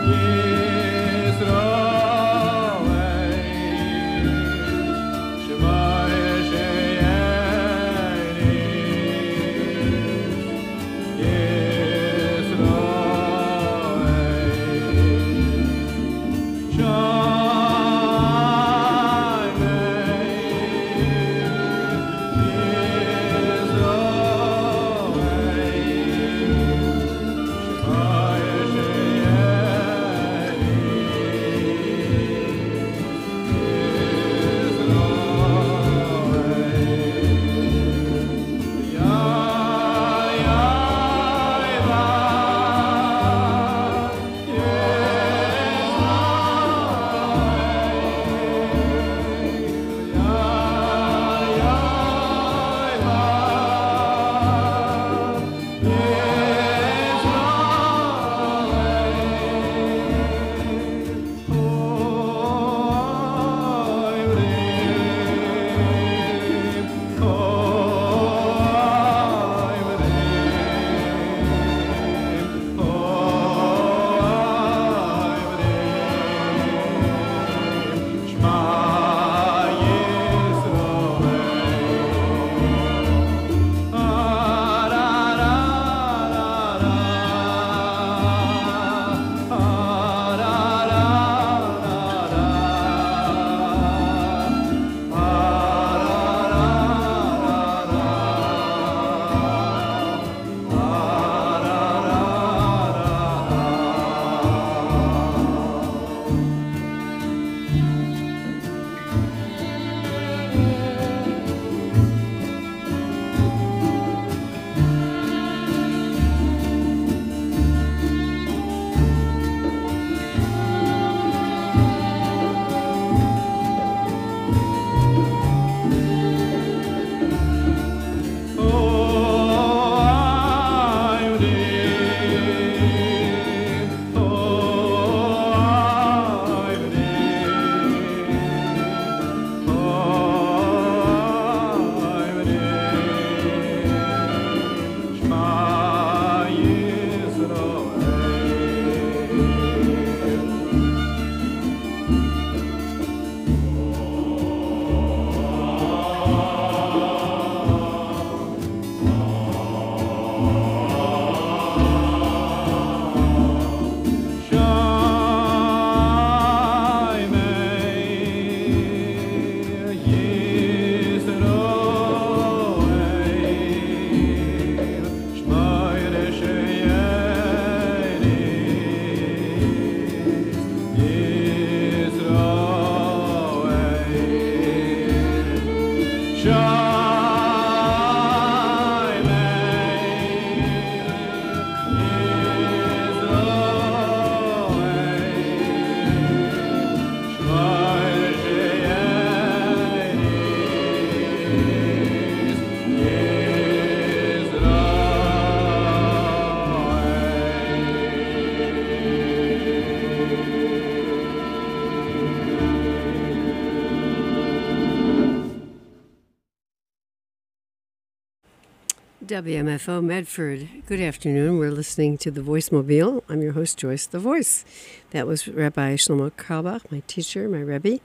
WMFO Medford. Good afternoon. We're listening to The Voice Mobile. I'm your host, Joyce the Voice. That was Rabbi Shlomo Carlebach, my teacher, my Rebbe.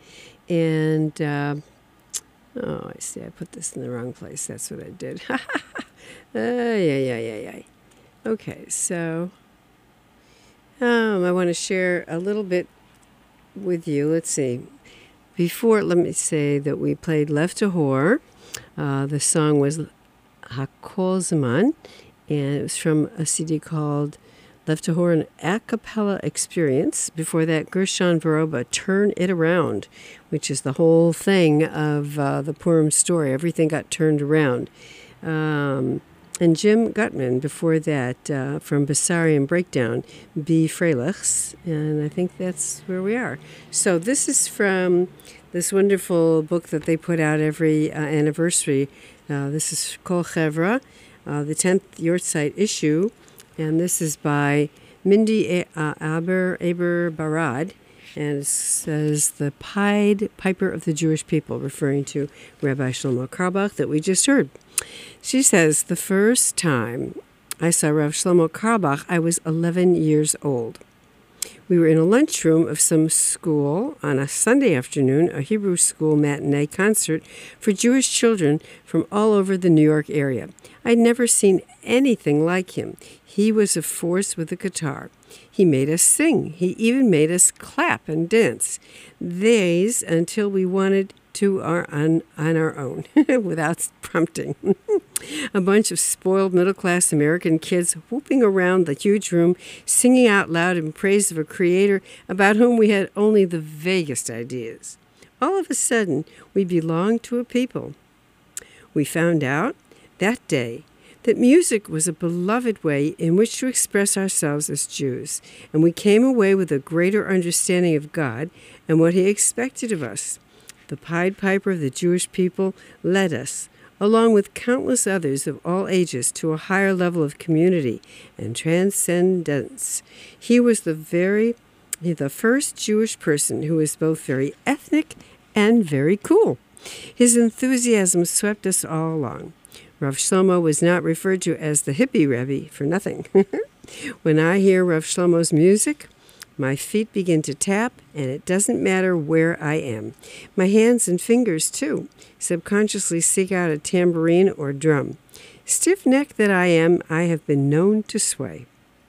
And, I see, I put this in the wrong place. That's what I did. Okay, so I want to share a little bit with you. Let's see. Before, let me say that we played Lev Tahor. The song was Hakol Zaman, and it was from a CD called Lev Tahor, an a cappella experience. Before that, Gershon Veroba, Turn It Around, which is the whole thing of the Purim story. Everything got turned around. And Jim Gutman, before that, from Bessarion Breakdown, Be Freilichs, and I think that's where we are. So this is from this wonderful book that they put out every anniversary. This is Kol Chevra, the 10th Yortzeit issue, and this is by Mindy Aber Barad, and it says the Pied Piper of the Jewish People, referring to Rabbi Shlomo Carlebach that we just heard. She says, the first time I saw Rav Shlomo Carlebach, I was 11 years old. We were in a lunchroom of some school on a Sunday afternoon, a Hebrew school matinee concert for Jewish children from all over the New York area. I'd never seen anything like him. He was a force with a guitar. He made us sing. He even made us clap and dance. These until we wanted to on our own without prompting. A bunch of spoiled middle-class American kids whooping around the huge room, singing out loud in praise of a creator about whom we had only the vaguest ideas. All of a sudden, we belonged to a people. We found out that day that music was a beloved way in which to express ourselves as Jews, and we came away with a greater understanding of God and what He expected of us. The Pied Piper of the Jewish people led us, along with countless others of all ages, to a higher level of community and transcendence. He was the first Jewish person who was both very ethnic and very cool. His enthusiasm swept us all along. Rav Shlomo was not referred to as the hippie Rebbe for nothing. When I hear Rav Shlomo's music, my feet begin to tap, and it doesn't matter where I am. My hands and fingers, too, subconsciously seek out a tambourine or drum. Stiff-necked that I am, I have been known to sway.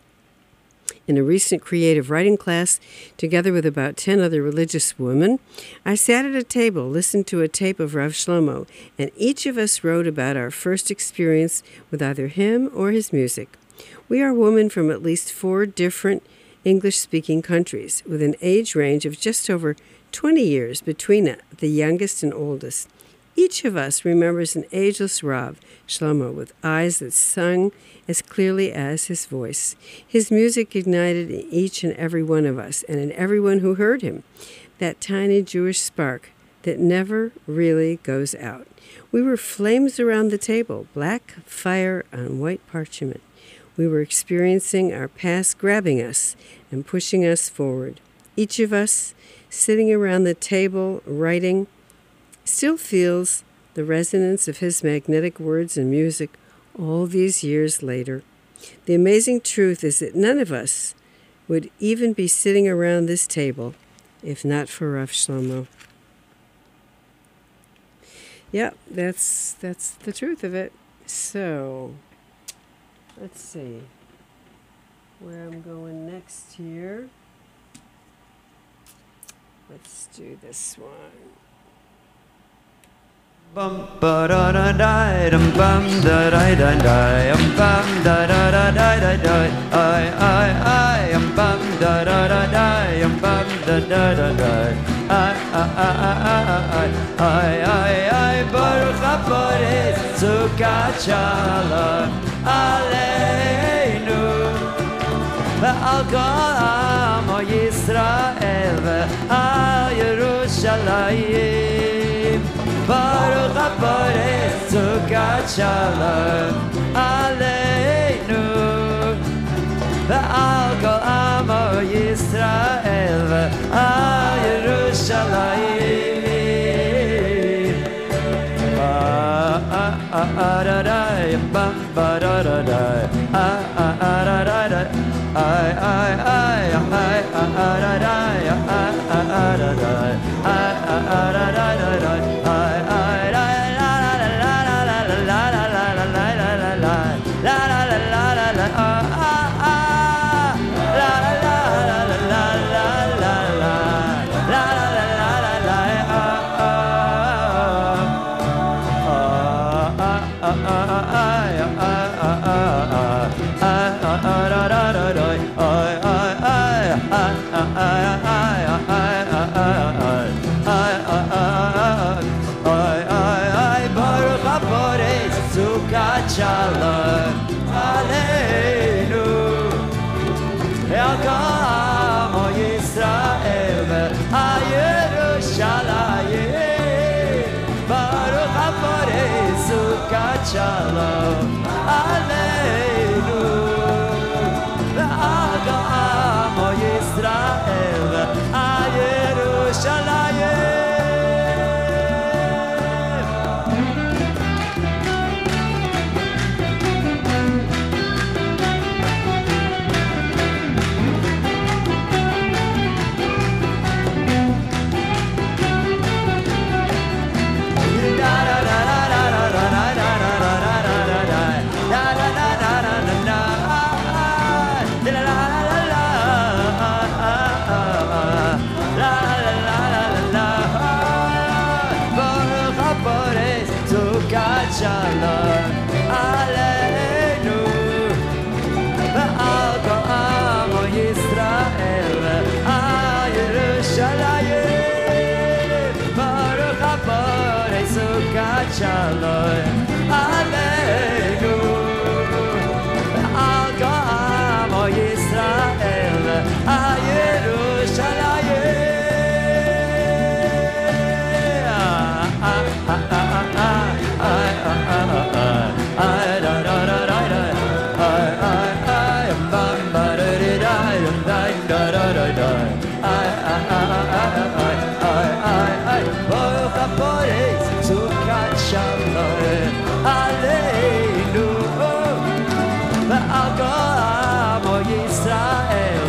In a recent creative writing class, together with about 10 other religious women, I sat at a table, listened to a tape of Rav Shlomo, and each of us wrote about our first experience with either him or his music. We are women from at least 4 different English-speaking countries, with an age range of just over 20 years between the youngest and oldest. Each of us remembers an ageless Rav Shlomo with eyes that sung as clearly as his voice. His music ignited in each and every one of us, and in everyone who heard him, that tiny Jewish spark that never really goes out. We were flames around the table, black fire on white parchment. We were experiencing our past grabbing us and pushing us forward. Each of us, sitting around the table writing, still feels the resonance of his magnetic words and music all these years later. The amazing truth is that none of us would even be sitting around this table if not for Rav Shlomo. Yeah, that's the truth of it. So, let's see where I'm going next here. Let's do this one. Bum ba da da da dum bum da da da da bum da da da da da I bum da da da da bum da da da da I Baruch HaBorei Sukkot Shalom Aleinu ve'al kol amo Yisrael ve'al Yerushalayim Baruch HaBorei Sukkot Shalom Aleinu ve'al kol amo Yisrael ve'al Yerushalayim Ba-da-da, ba-da-da-da Da-da-da-da Baruch HaPorez Sukat Shalom Aleinu Ve'al kol Amo Yisrael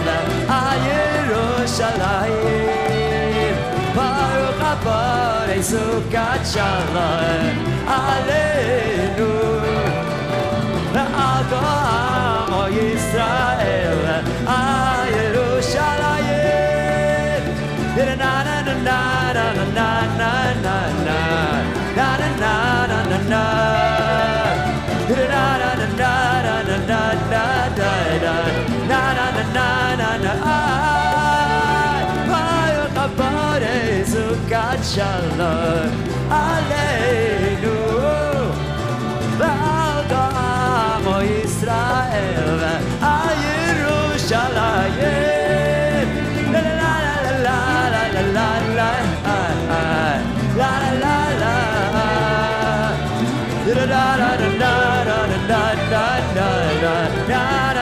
Yerushalayim Baruch HaPorez Sukat Shalom Aleinu Ve'al kol Amo Yisrael Yerushalayim Na na na na na na na na na na na na na na na Shalom Aleinu Ve'al kol Amo Yisrael Yerushalayim La la la la la la la la la la da da da da da da da da da da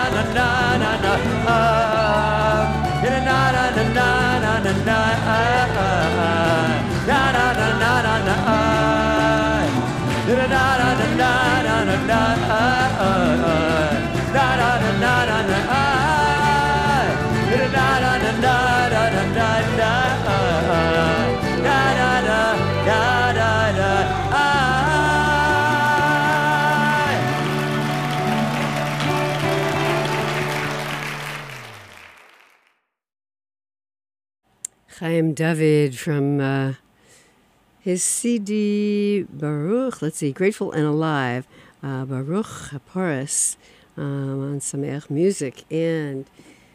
Chaim David from his CD Baruch, let's see, Grateful and Alive, Baruch HaPorez on Sameach Music. And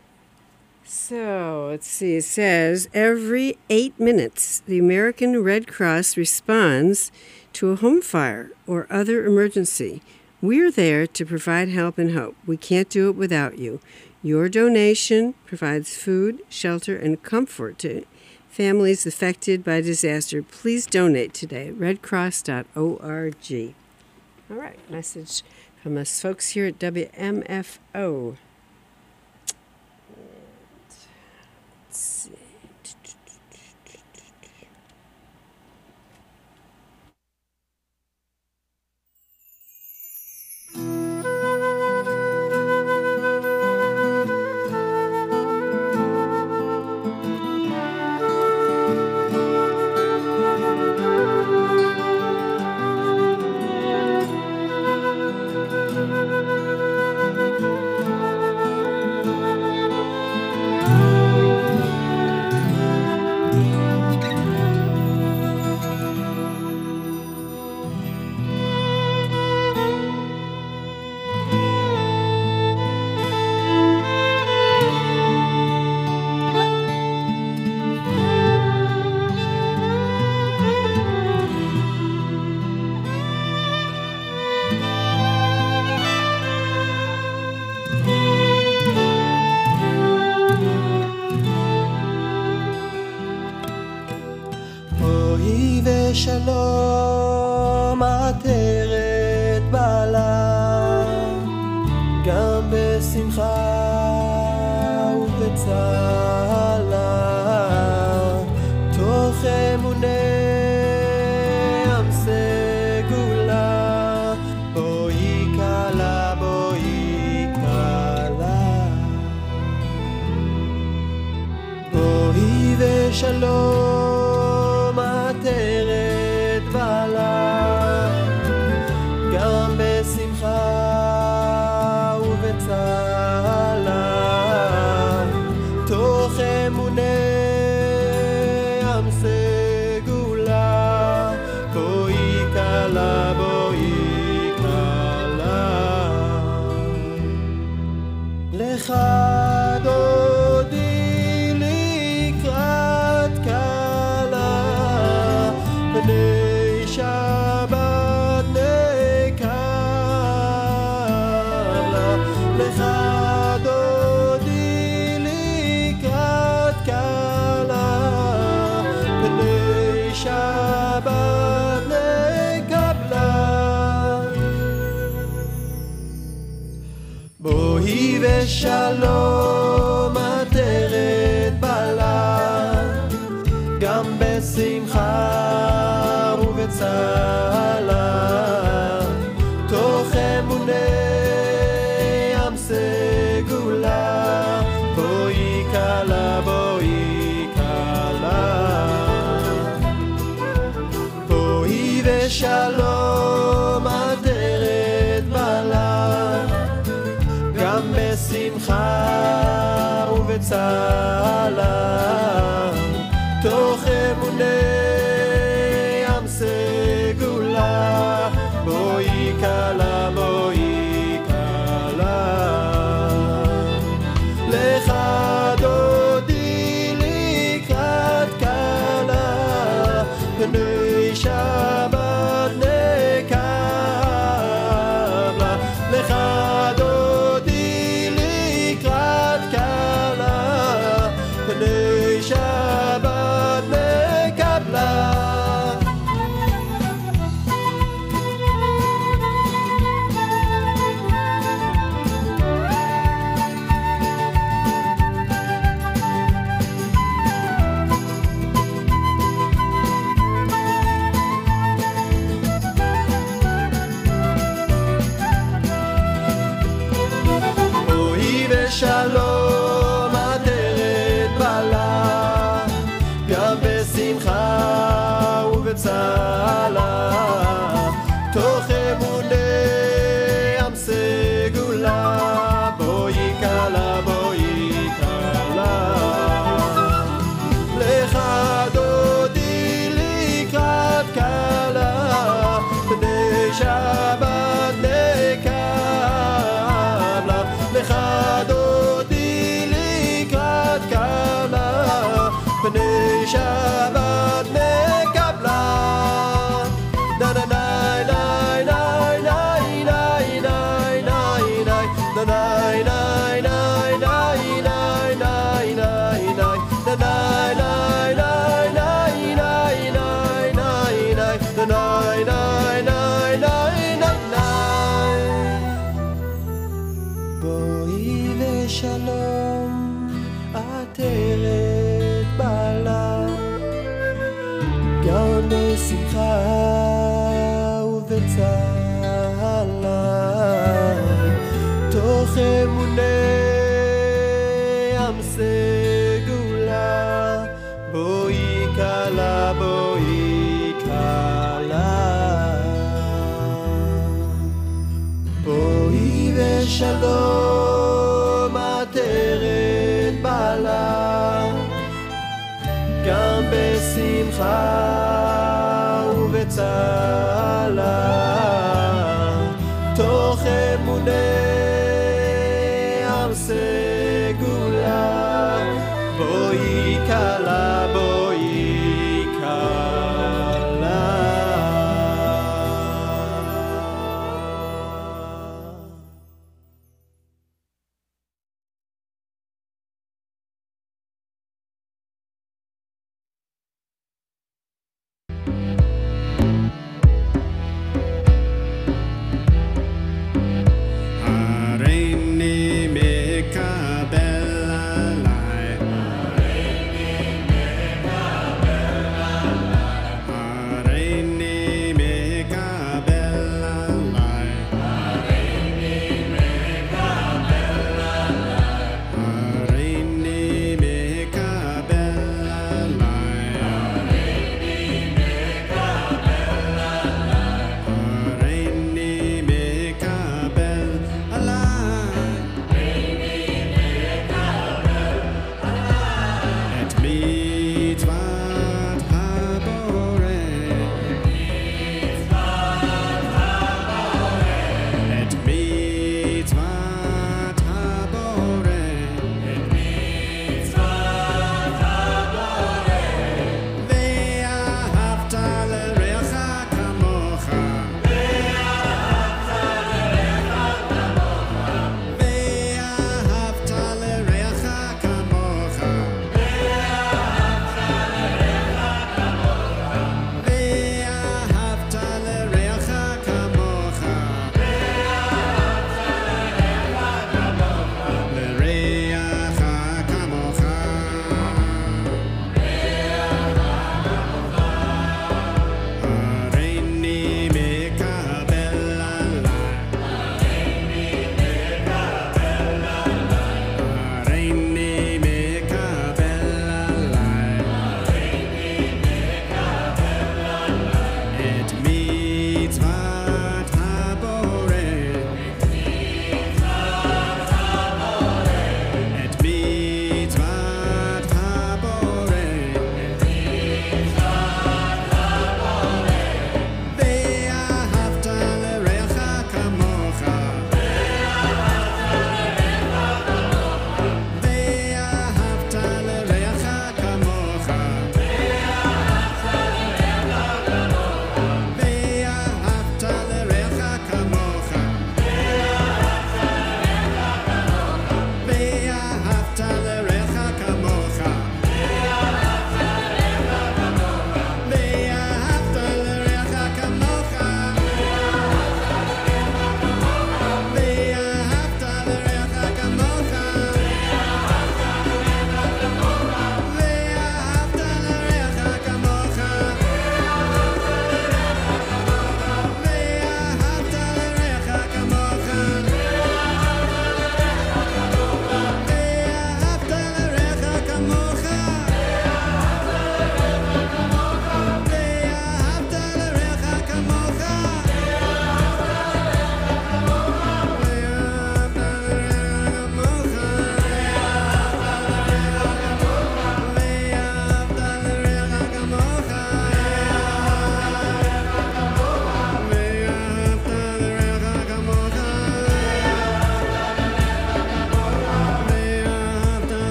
so, let's see, it says, every 8 minutes, the American Red Cross responds to a home fire or other emergency. We're there to provide help and hope. We can't do it without you. Your donation provides food, shelter, and comfort to families affected by disaster. Please donate today at redcross.org. All right, message from us folks here at WMFO. Let's see. שלום עטרת בעלה גם בשמחה ובצהלה תוך אמוני עם סגולה בואי קלה בואי קלה בואי ושלום עטרת בעלה גם בשמחה ובצהלה תוך אמוני עם סגולה בואי קלה בואי קלה לך דודי לקראת קלה בני שבת נקלה לך דודי לקראת קלה בני שבת נקבלה בואי ושלום עטרת בעלה וצהלה תוך אמוני ים סגולה בואי כלה בואי כלה לך דודי לקראת כלה פני שבת נקבלה לך דודי לקראת כלה פני שבת נקבלה שלום עטרת בעלה גם בשמחה ובצהלה תוך אמוני ים סגולה בואי כלה בואי כלה לך דודי לקראת כלה פני שבת נקבלה לך פני שבת נקבלה נה נה נה נה נה נה נה נה נה נה נה בואי ושלום עטרת בעלה גם בשמחה ובצהלה תוך אמוני ים סגולה בואי כלה בואי כלה בואי ושלום עטרת בעלה גם בשמחה ובצהלה תוך אמוני ים סגולה בואי כלה בואי כלה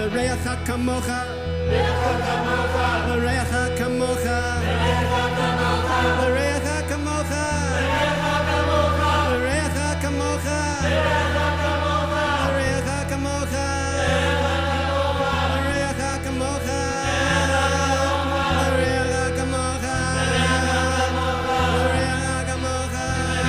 L'reacha kamocha, l'reacha kamocha, l'reacha kamocha, l'reacha kamocha, l'reacha kamocha, l'reacha kamocha, l'reacha kamocha, l'reacha kamocha.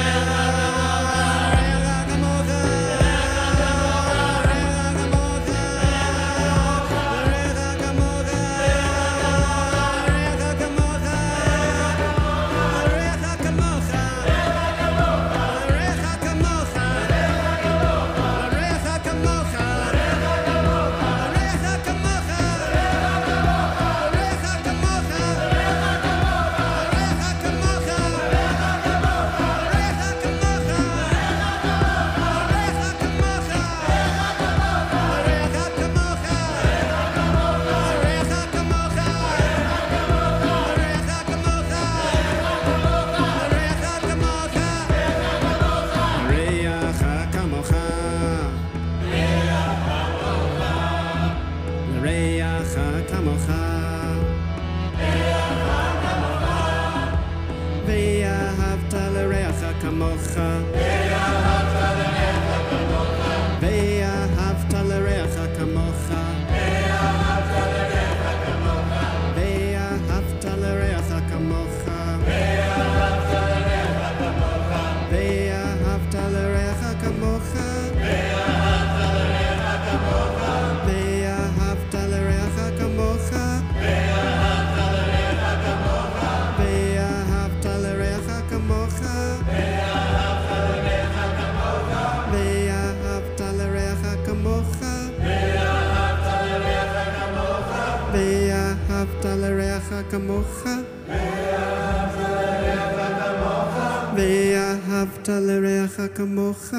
ואהבת לרעך כמוך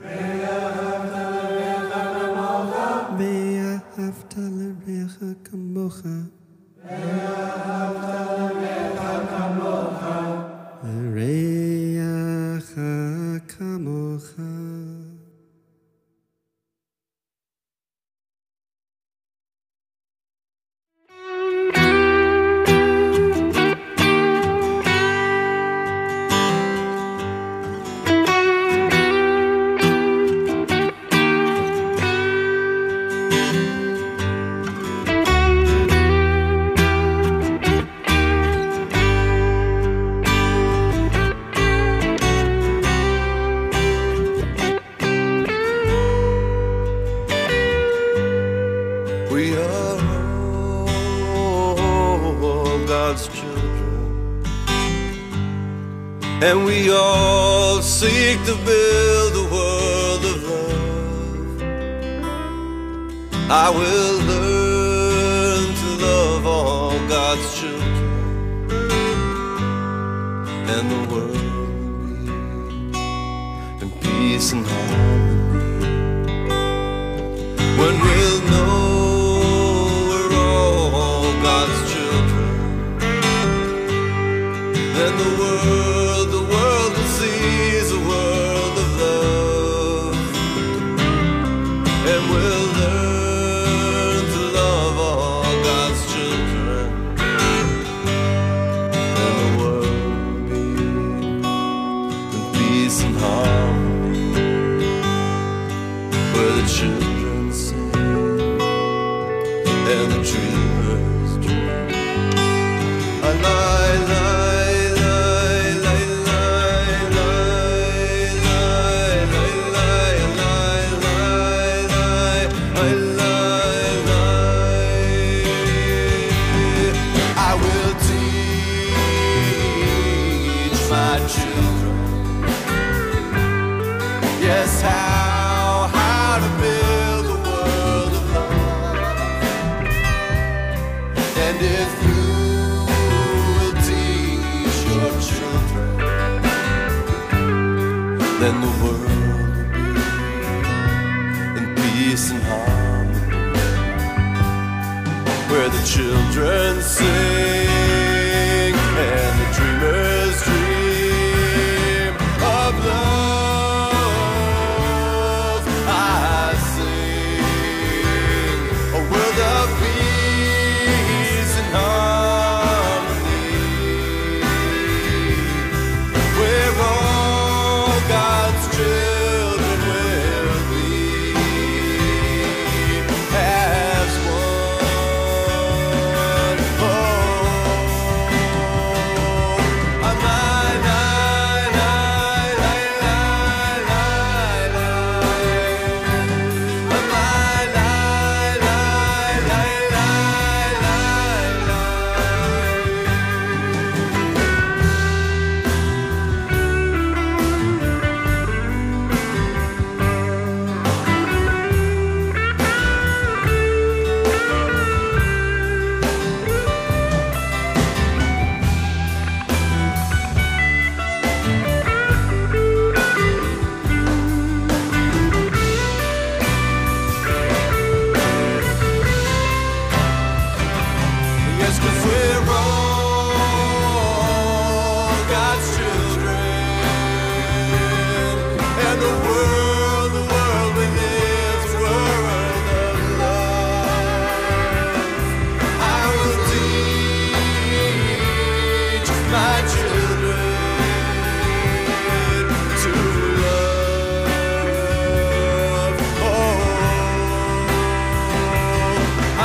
ואהבת לרעך כמוך לרעך כמוך And we all seek to build a world of love. I will learn to love all God's children, and the world will be in peace and harmony. When we'll know we're all God's children, then the world sees a world of love, and we'll learn to love all God's children, and the world will be in peace and harmony, where the children sing and the dreamers dream. How to build a world of love. And if you will teach your children, then the world will be in peace and harmony, where the children sing and the dreamers dream of love. A world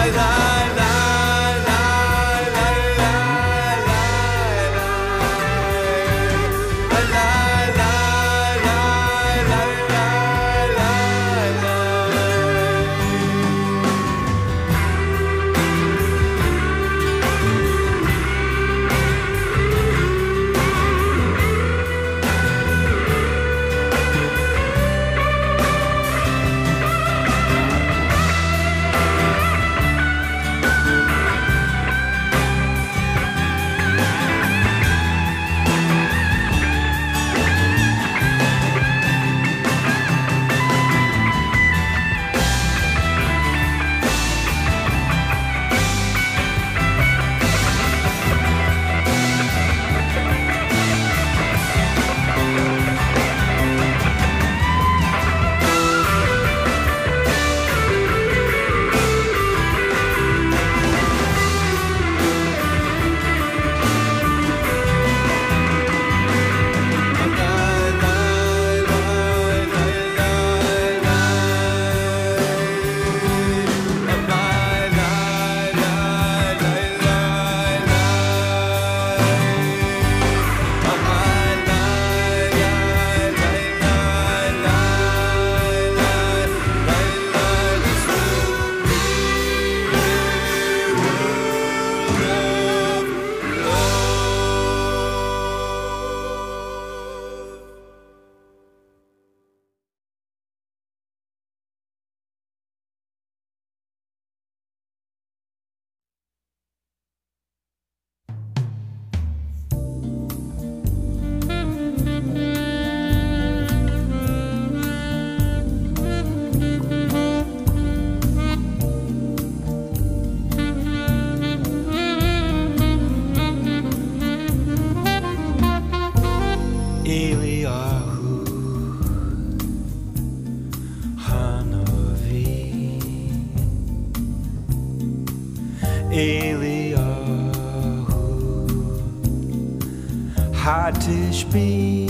Hatishbi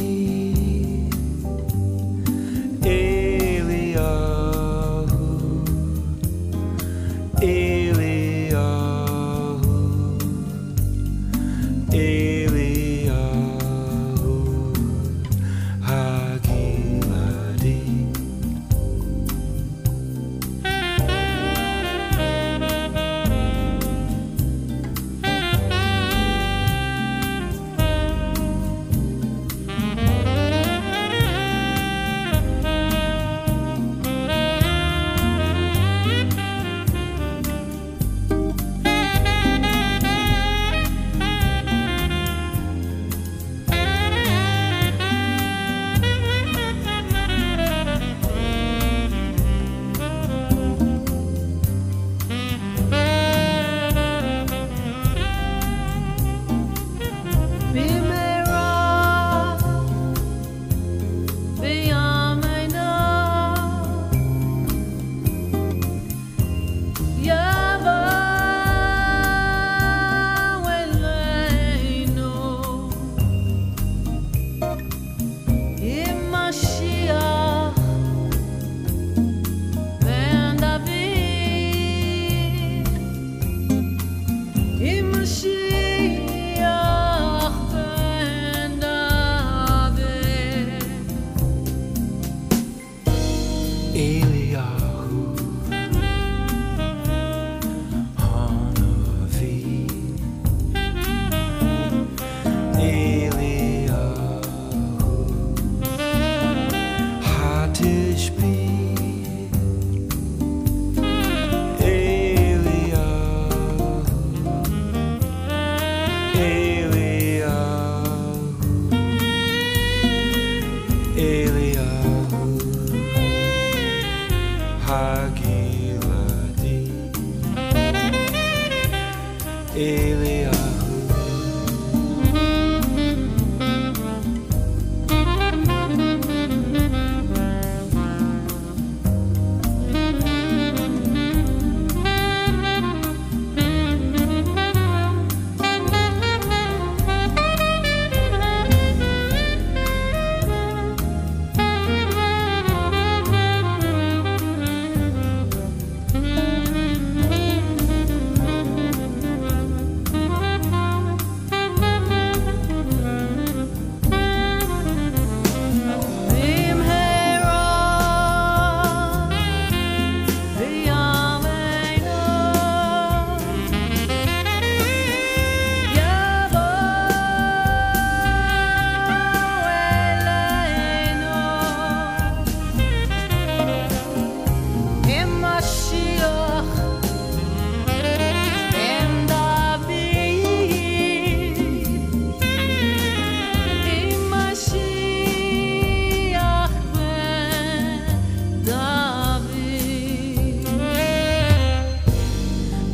Eliyahu Eliyahu Eliyahu Hagiladi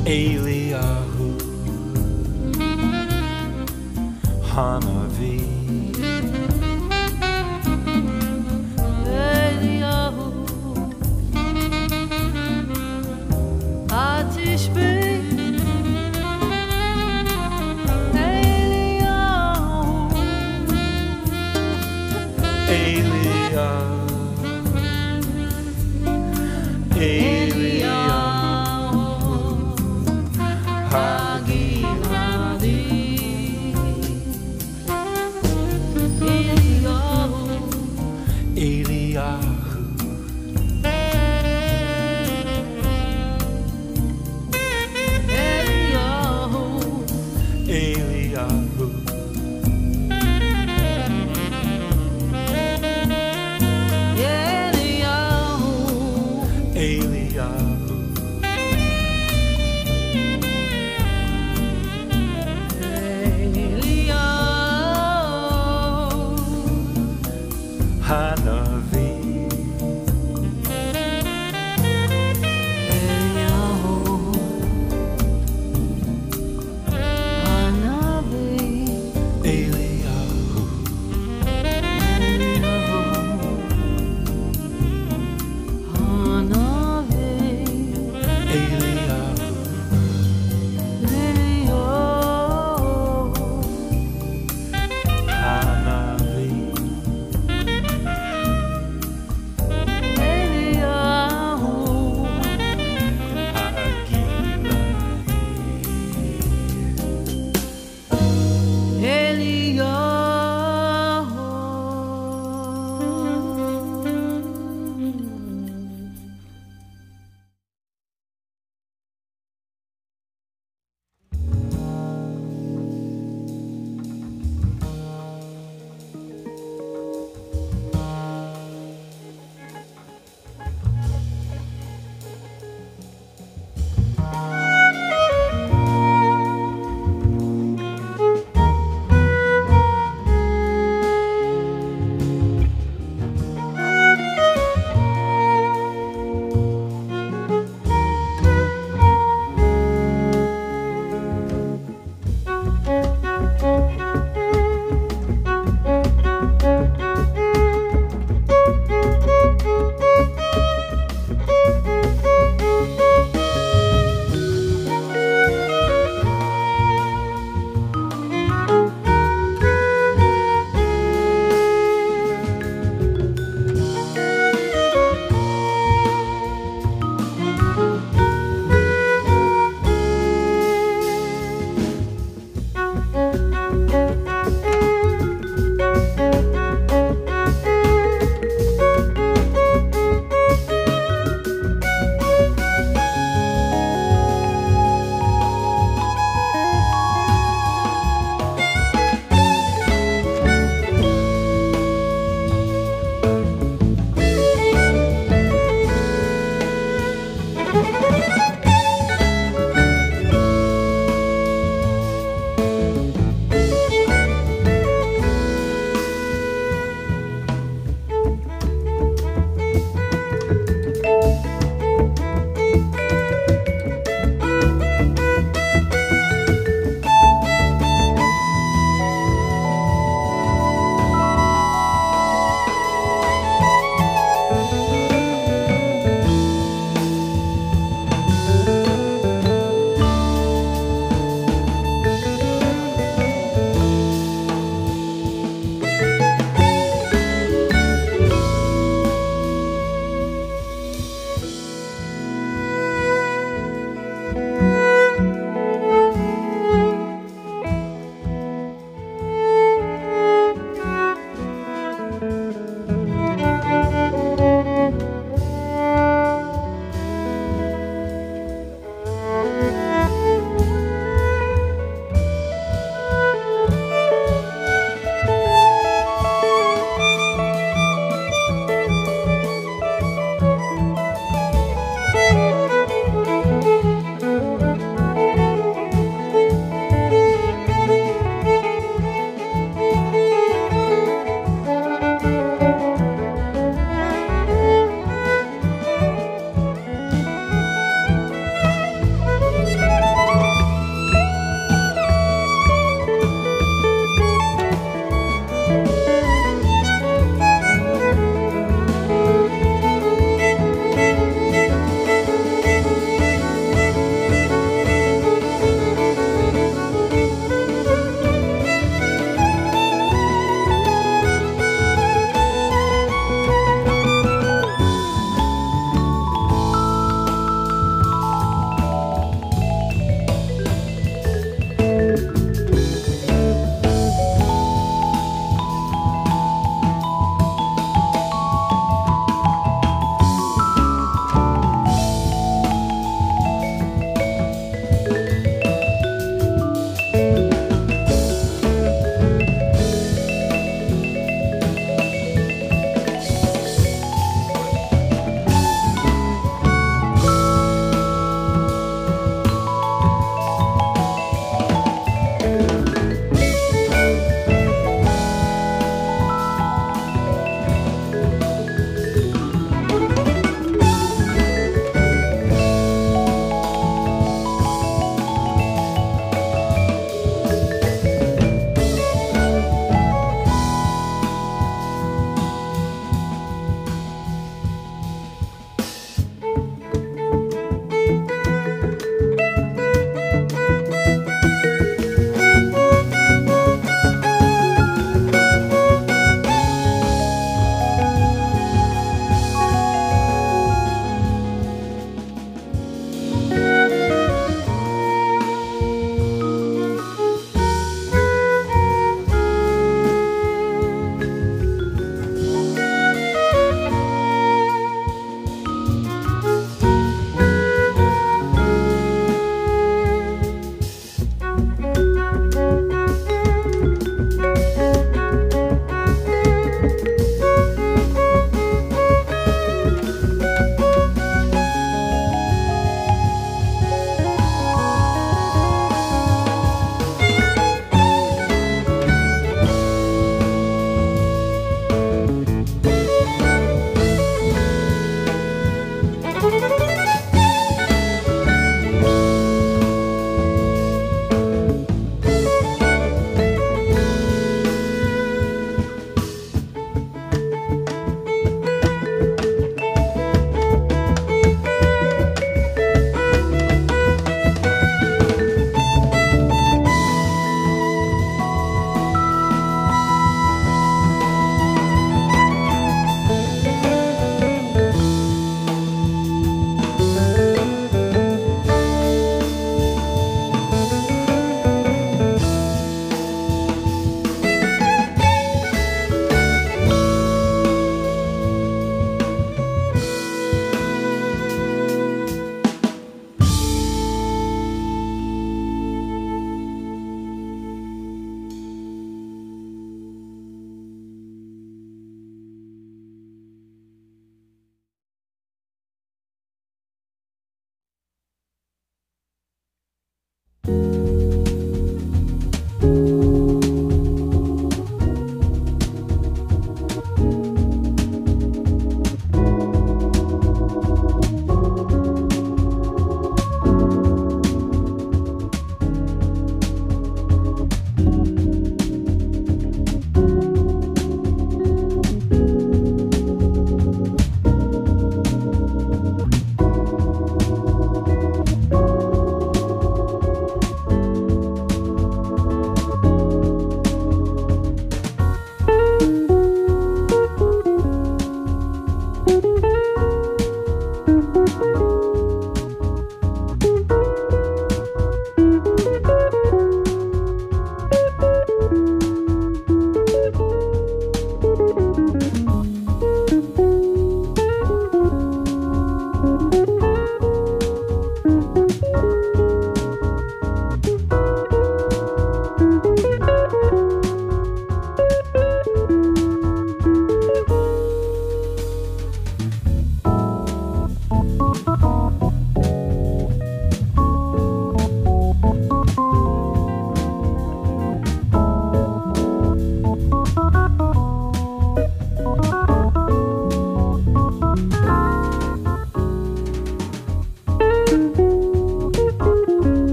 Eliyahu Hanavi Eliyahu Atishbi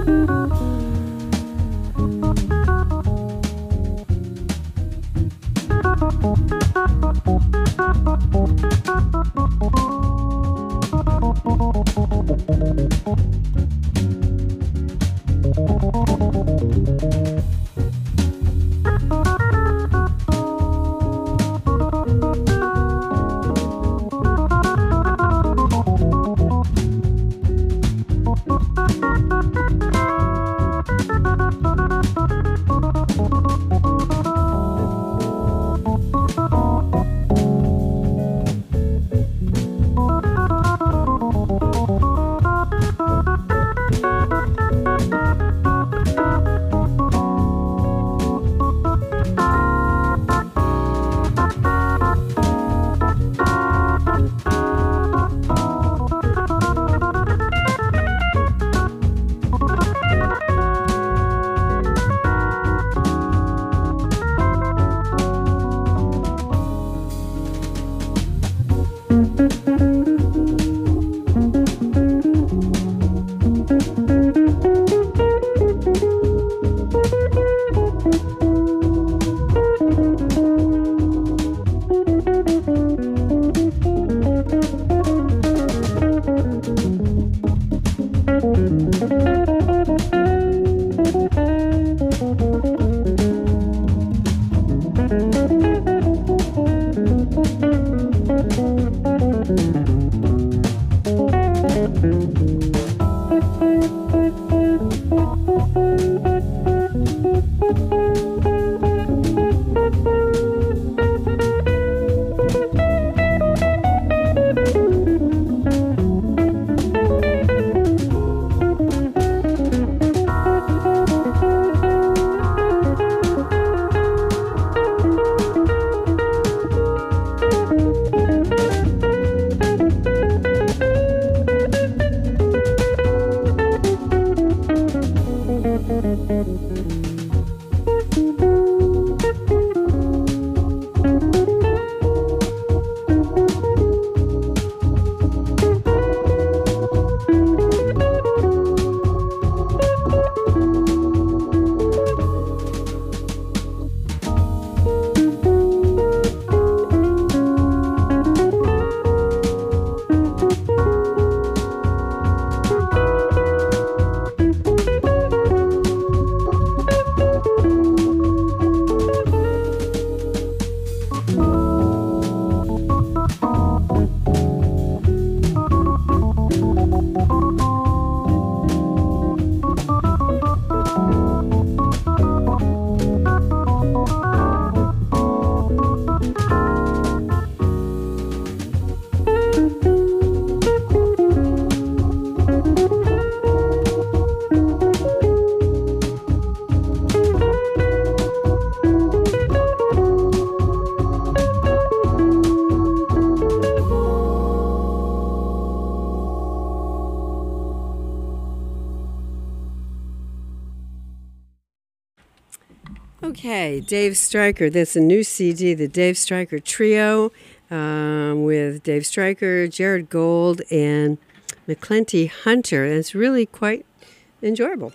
Okay, Dave Stryker. That's a new CD, the Dave Stryker Trio, with Dave Stryker, Jared Gold, and McClenty Hunter. And it's really quite enjoyable.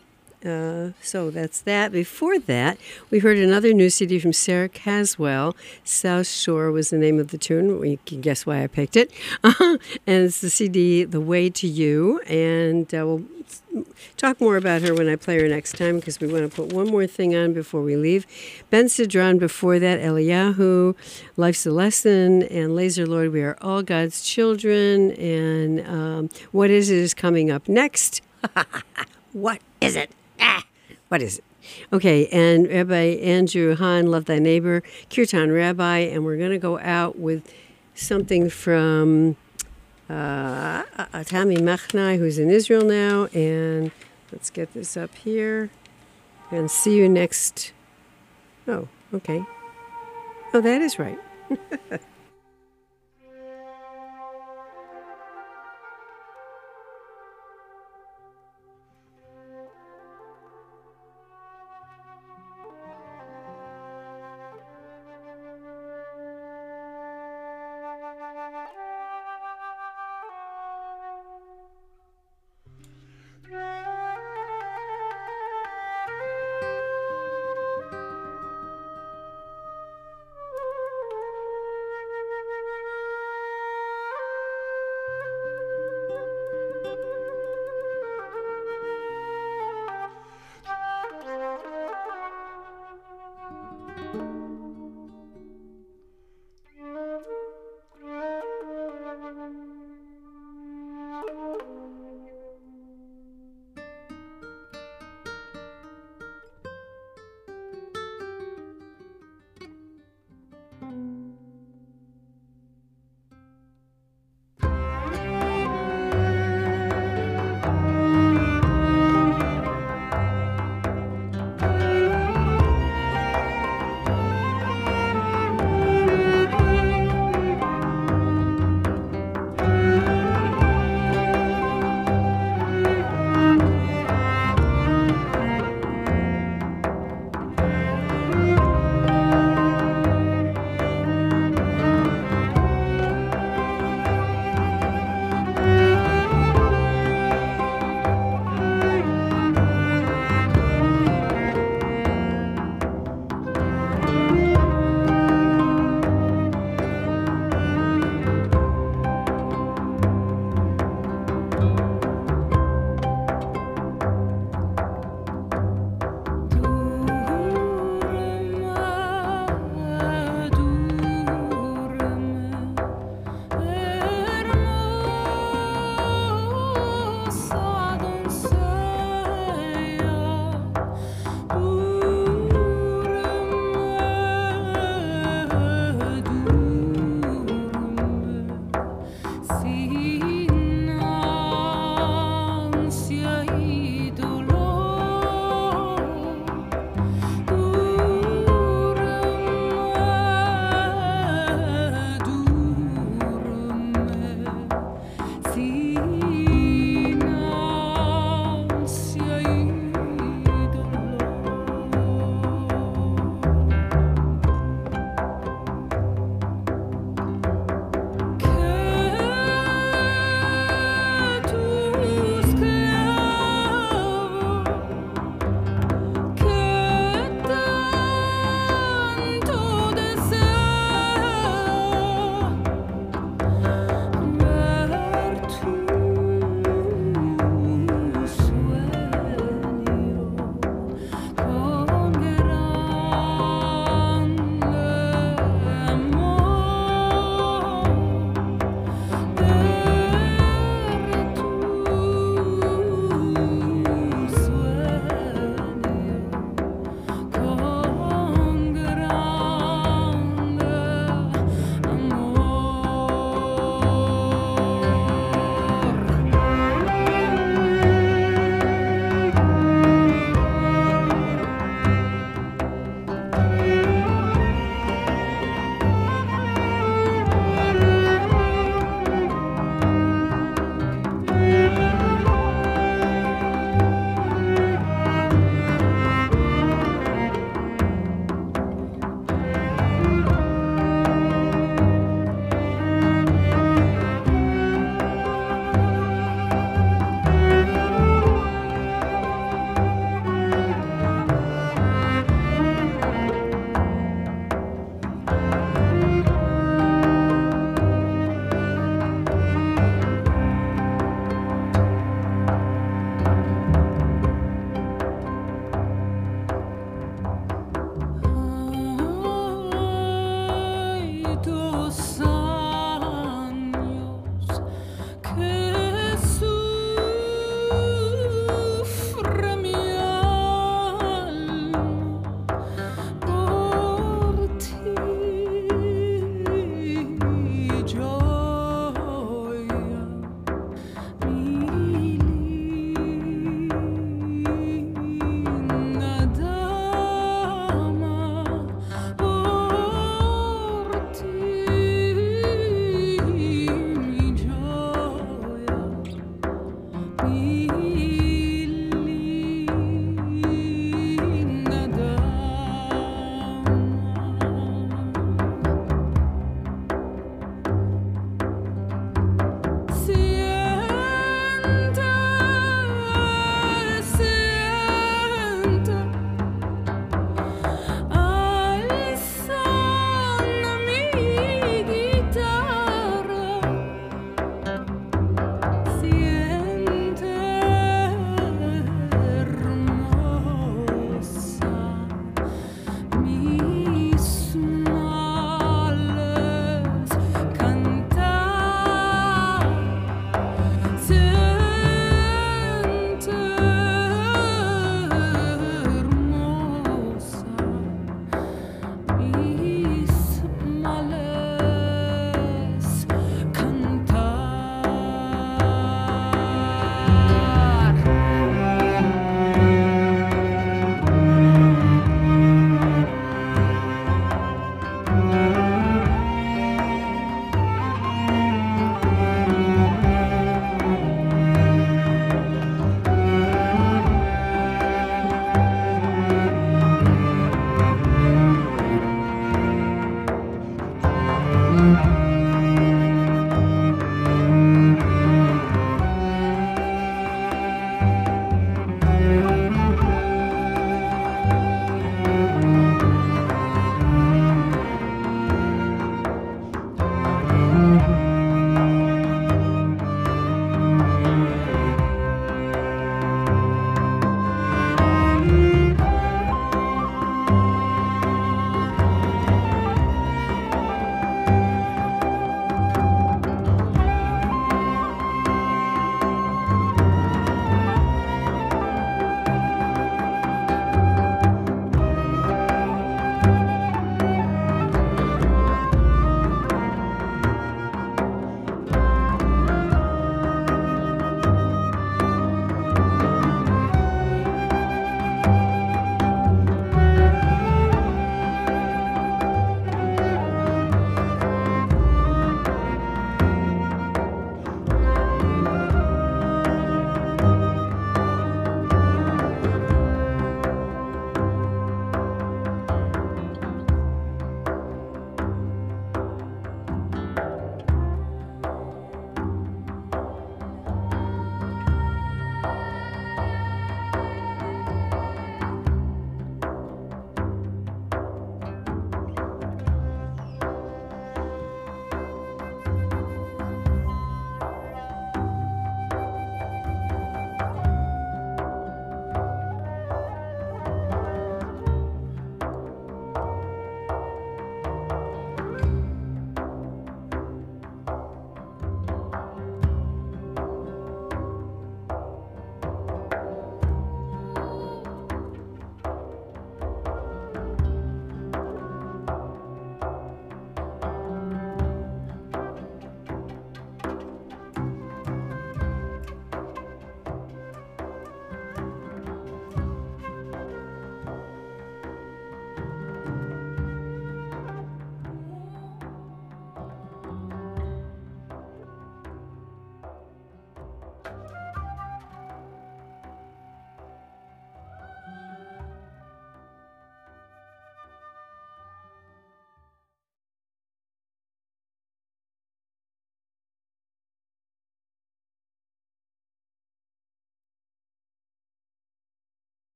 So that's that. Before that, we heard another new CD from Sarah Caswell. South Shore was the name of the tune. You can guess why I picked it. And it's the CD, The Way to You. And we'll talk more about her when I play her next time, because we want to put one more thing on before we leave. Ben Sidran before that, Eliyahu, Life's a Lesson, and Laser Lord, We Are All God's Children. And What Is It is coming up next. What is it? What is it? Okay, and Rabbi Andrew Hahn, Love Thy Neighbor, Kirtan Rabbi, and we're going to go out with something from Tami Machnai, who's in Israel now, and let's get this up here, and see you next. Oh, okay. Oh, that is right.